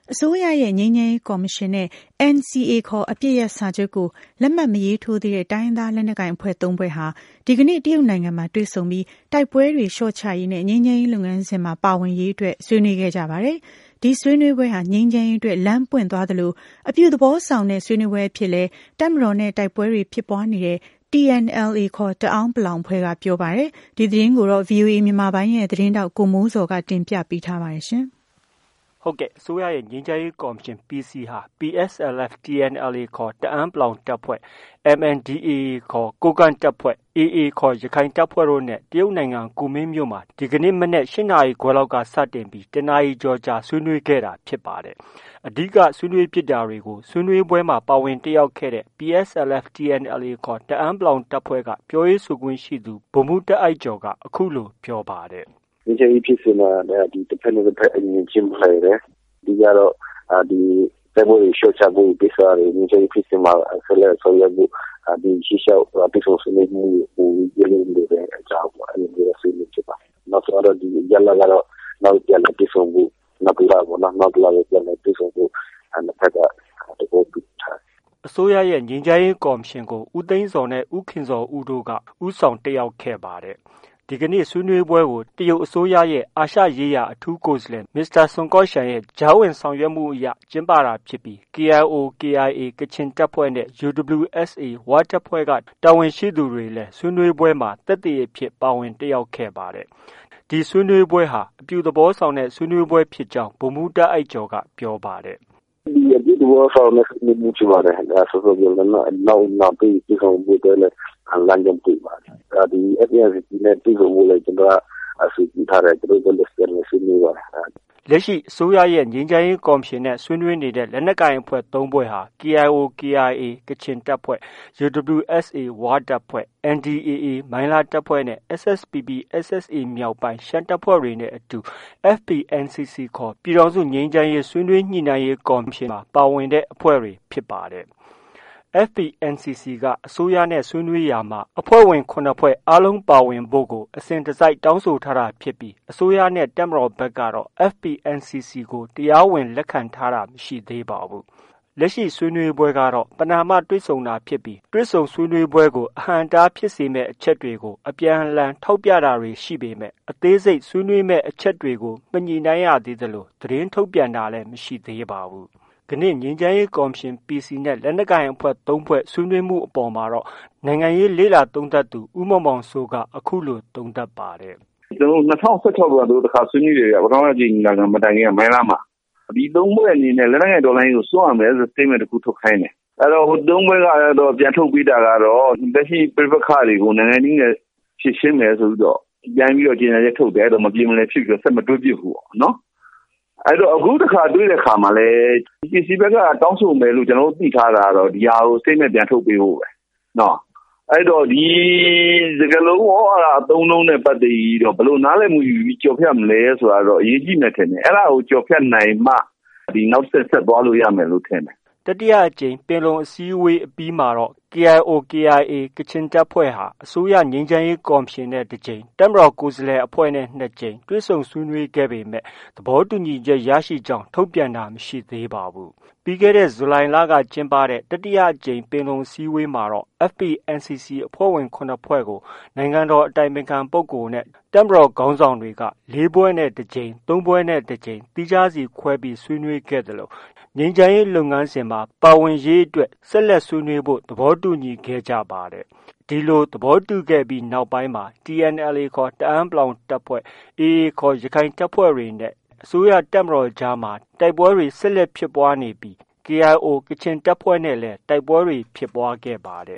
အစိုးရရဲ့ငြိမ်းချမ်းရေးကော်မရှင်နဲ့ NCA ခေါ်အပစ်ရပ်စာချုပ်ကိုလက်မှတ်မရေးထိုးသေးတဲ့တိုင်းရင်းသားလက်နက်ကိုင်အဖွဲ့၃ဖွဲ့ဟာဒီကနေ့တရုတ်နိုင်ငံမှာတွေ့ဆုံပြီးတိုက်ပွဲတွေလျှော့ချရေးနဲ့ငြိမ်းချမ်းရေးလုပ်ငန်းစဉ်မှာပါဝင်ရေးအတွက်ဆွေးနွေးခဲ့ကြပါတယ်။ဒီဆွေးနွေးပွဲဟာငြိမ်းချမ်းရေးအတွက်လမ်းပွင့်သွားသလိုအပြုသဘောဆောင်တဲ့ဆွေးနွေးပွဲဖြစ်လဲတပ်မတော်နဲ့တိုက်ပွဲတွေဖြစ်ပွားနေတဲ့ TNLA ခေါ်တအောင်းပလောင်ဖွဲ့ကပြောပါတယ်။ဒီသတင်းကိုတော့ VOA မြန်မာပိုင်းရဲ့သတင်းတောက်ကိုမိုးစော်ကတင်ပြပေးထားပါတယ်ရှင်။ဟုတ်ကဲ့အစိုးရရဲ့ငြိမ်းချမ်းရေးကော်မရှင် PC ဟာ PSLF TNLA ခေါ်တအန်းပလောင်တပ်ဖွဲ့ MNDAA ခေါ်ကိုးကန့်တပ်ဖွဲ့ AA ခေါ်ရခိုင်တပ်ဖွဲ့တို့နဲ့တရုတ်နိုင်ငံကူမင်းမြို့မှာဒီကနေ့မနက်8 နာရီခွဲလောက်ကစတင်ပြီး1 နာရီကျော်ကြာဆွေးနွေးခဲ့တာဖြစ်ပါတယ်။အဓိကဆွေးနွေးဖြစ်တာတွေကိုဆွေးနွေးပွဲမှာပါဝင်တက်ရောက်ခဲ့တဲ့ PSLF TNLA ခေါ်တအန်းပလောင်တပ်ဖွဲ့ကပြောရေးဆိုခွင့်ရှိသူဗိုလ်မှူးတပ်အိုက်ကျော်ကအခုလိုပြောပါတယ်။ငြိမ်းချမ်းရေးဖြစ်စဉ်မှာဒီတစ်ဖက်နဲ့တစ်ဖက်အမြင်ချင်းဖွဲ့တယ်။ဒီကတော့ဒီတိုက်ပွဲတွေလျှော့ချဖို့ကိစ္စတွေငြိမ်းချမ်းရေးဖြစ်စဉ်မှာဆက်လက်ဆောင်ရွက်ဖို့ဒီရှိရှောက်ပြည်သူ့ဆွေးနွေးမှုကိုရင်းနှီးနေတဲ့အကြောင်းပေါ့အဲဒီလိုဆွေးနွေးဖြစ်ပါနောက်တော့ဒီရလာကတော့နောက်ပြန်လည်ပြည်ဆောင်ဖို့နောက်လာပေါ့နောက်လာပြန်လည်ပြည်ဆောင်ဖို့တစ်ဖက်ကတဘောပြထားအစိုးရရဲ့ငြိမ်းချမ်းရေးကော်မရှင်ကိုဦးသိန်းစောနဲ့ဦးခင်စောဦးတို့ကဦးဆောင်တက်ရောက်ခဲ့ပါတယ်ဒီကနေ့ဆွေးနွေးပွဲကိုတရုတ်အစိုးရရဲ့အာရှရေးရာအထူးကိုယ်စားလှယ်မစ္စတာဆွန်ကော့ရှန်ရဲ့ကြားဝင်ဆောင်ရွက်မှုအရကျင်းပတာဖြစ်ပြီး KIO, KIA ကချင်တပ်ဖွဲ့နဲ့ UWSA ဝတပ်ဖွဲ့ကတာဝန်ရှိသူတွေလည်းဆွေးနွေးပွဲမှာသက်သေအဖြစ်ပါဝင်တက်ရောက်ခဲ့ပါတယ်။ဒီဆွေးနွေးပွဲဟာအပြုသဘောဆောင်တဲ့ဆွေးနွေးပွဲဖြစ်ကြောင်းဗိုလ်မှူးတပ်အိုက်ကျော်ကပြောပါတယ်။ဒီအပြုသဘောဆောင်တဲ့ဆွေးနွေးမှုဖြစ်ပါတယ်။ဆိုတော့နောက်ပြီးပြည်ဆောင်မှုတွေလည်းလမ်းကြောင်းတွေ့ပါတယ်။ဒီ FNCC နဲ့ပြည်ဆောင်မှုလည်းကျွန်တော်အစီအစဉ်ထားတယ်သူတို့လည်းဆွေးနွေးပါတယ်။လက်ရှိအစိုးရရဲ့ငြိမ်းချမ်းရေးကော်မရှင်နဲ့ဆွေးနွေးနေတဲ့လက်နက်ကိုင်အဖွဲ့၃ဖွဲ့ဟာ KIO, KIA ကချင်တပ်ဖွဲ့ UWSA ဝတပ်ဖွဲ့ NDAA မိုင်းလားတပ်ဖွဲ့နဲ့ SSPP, SSA မြောက်ပိုင်းရှမ်းတပ်ဖွဲ့တွေနဲ့အတူ FPNCC ခေါ်ပြည်ထောင်စုငြိမ်းချမ်းရေးဆွေးနွေးညှိနှိုင်းရေးကော်မရှင်မှာပါဝင်တဲ့အဖွဲ့တွေဖြစ်ပါတယ်။ FPNCC ကအစိုးရနဲ့ဆွေးနွေးရာမှာအဖွဲ့ဝင်9ဖွဲ့အားလုံးပါဝင်ဖို့ကိုအစဉ်တစိုက်တောင်းဆိုထားတာဖြစ်ပြီးအစိုးရနဲ့တပ်မတော်ဘက်ကတော့ FPNCC ကိုတရားဝင်လက်ခံထားတာမရှိသေးပါဘူး။လက်ရှိဆွေးနွေးပွဲကတော့ပဏာမတွေ့ဆုံတာဖြစ်ပြီးတွေ့ဆုံဆွေးနွေးပွဲကိုအဟန့်အတားဖြစ်စေမဲ့အချက်တွေကိုအပြန်အလှန်ထောက်ပြတာတွေရှိပေမဲ့အသေးစိတ်ဆွေးနွေးမဲ့အချက်တွေကိုမညှိနှိုင်းရသေးသလိုသတင်းထုတ်ပြန်တာလည်းမရှိသေးပါဘူး။ကနေ့ငြိမ်းချမ်းရေးကော်မရှင် PC နဲ့လက်နက်ကိုင်အဖွဲ့၃ဖွဲ့ဆွေးနွေးမှုအပေါ်မှာတော့နိုင်ငံရေးလေ့လာသုံးသပ်သူဦးမောင်မောင်စိုးကအခုလိုသုံးသပ်ပါတယ်။ကျွန်တော်2016ကတို့တစ်ခါဆွေးနွေးတယ်ပထမအကြိမ်ညီလာခံမတိုင်ခင်ကမိုင်းလားမှာဒီ၃ဖွဲ့အနေနဲ့လက်နက်ကိုင်ဒေါ်လာကိုစွန့်ရမယ်ဆို statement တစ်ခုထုတ်ခိုင်းတယ်။အဲ့တော့၃ဖွဲ့ကတော့ပြန်ထုတ်ပြီးတာကတော့လက်ရှိပြပခါတွေကိုနိုင်ငံကြီးနဲ့ဖြည့်ရှင်းမယ်ဆိုပြီးတော့ပြန်ပြီးတော့ကြေညာချက်ထုတ်တယ်အဲ့တော့မပြေမလည်ဖြစ်ပြီးတော့ဆက်မတွေ့ပြစ်ဘူးပေါ့နော်။အဲ့တော့အခုတစ်ခါတွေ့တဲ့ခါမှာလဲ PC ဘက်ကတောင်းဆိုမယ်လို့ကျွန်တော်တို့သိထားတာတော့ဒီဟာကို statement ပြန်ထုတ်ပေးဖို့ပဲเนาะအဲ့တော့ဒီစကလုံးဟောအသုံးလုံးနဲ့ပတ်သက်ပြီးတော့ဘယ်လိုနားလည်မှုယူပြီးကြော်ဖြတ်မလဲဆိုတာတော့အရေးကြီးနေတယ်အဲ့ဒါကိုကြော်ဖြတ်နိုင်မှဒီနောက်ဆက်သွားလို့ရမယ်လို့ထင်တယ်တတိယအကြိမ်ပင်လုံအစည်းအဝေးအပြီးမှာတော့ KIO, KIA ကချင်တပ်ဖွဲ့ဟာအစိုးရငြိမ်းချမ်းရေးကော်မရှင်နဲ့တစ်ကြိမ်တပ်မတော်ကိုယ်စားလှယ်အဖွဲ့နဲ့2ကြိမ်တွေ့ဆုံဆွေးနွေးခဲ့ပေမဲ့သဘောတူညီချက်ရရှိကြောင်းထုတ်ပြန်တာမရှိသေးပါဘူး။ပြီးခဲ့တဲ့ဇူလိုင်လကကျင်းပတဲ့တတိယအကြိမ်ပင်လုံအစည်းအဝေးမှာတော့ FPNCC အဖွဲ့ဝင်9ဖွဲ့ကိုနိုင်ငံတော်အတိုင်ပင်ခံပုဂ္ဂိုလ်နဲ့တပ်မတော်ခေါင်းဆောင်တွေက4ပွဲနဲ့1ကြိမ်3ပွဲနဲ့1ကြိမ်သီးခြားစီခွဲပြီးဆွေးနွေးခဲ့တယ်လို့ငြိမ်းချမ်းရေးလုပ်ငန်းစဉ်မှာပါဝင်ရေးအတွက်ဆက်လက်ဆွေးနွေးဖို့သဘောတူညီခဲ့ကြပါတယ်။ဒီလိုသဘောတူခဲ့ပြီးနောက်ပိုင်းမှာ TNLA ခေါ်တအန်းပလောင်တပ်ဖွဲ့ AA ခေါ်ရခိုင်တပ်ဖွဲ့တွေနဲ့အစိုးရတပ်မတော်ကြားမှာတိုက်ပွဲတွေဆက်လက်ဖြစ်ပွားနေပြီး KIO ကချင်တပ်ဖွဲ့နဲ့လည်းတိုက်ပွဲတွေဖြစ်ပွားခဲ့ပါတယ်